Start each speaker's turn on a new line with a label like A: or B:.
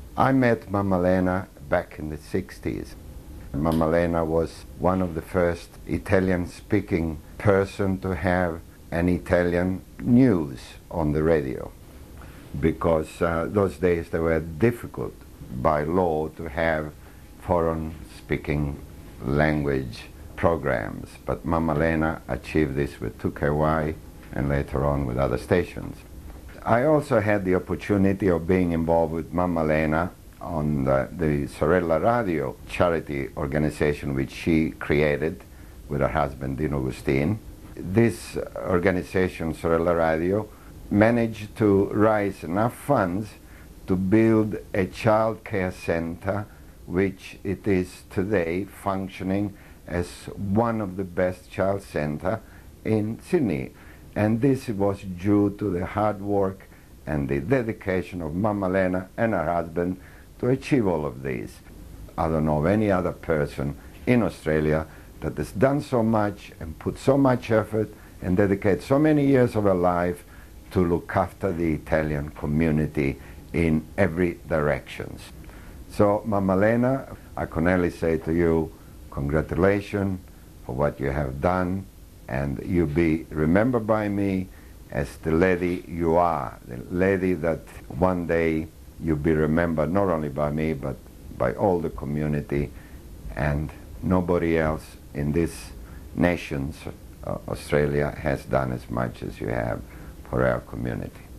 A: I met Mama Lena back in the 60s. Mama Lena was one of the first Italian-speaking person to have an Italian news on the radio, because those days they were difficult by law to have foreign-speaking language programs. But Mama Lena achieved this with 2KY and later on with other stations. I also had the opportunity of being involved with Mama Lena on the Sorella Radio charity organization, which she created with her husband Dino Agustin. This organization, Sorella Radio, managed to raise enough funds to build a child care center, which it is today functioning as one of the best child centers in Sydney. And this was due to the hard work and the dedication of Mama Lena and her husband to achieve all of this. I don't know of any other person in Australia that has done so much and put so much effort and dedicated so many years of her life to look after the Italian community in every direction. So, Mama Lena, I can only say to you, congratulations for what you have done, and you be remembered by me as the lady you are, the lady that one day you'll be remembered not only by me but by all the community, and nobody else in this nation, Australia, has done as much as you have for our community.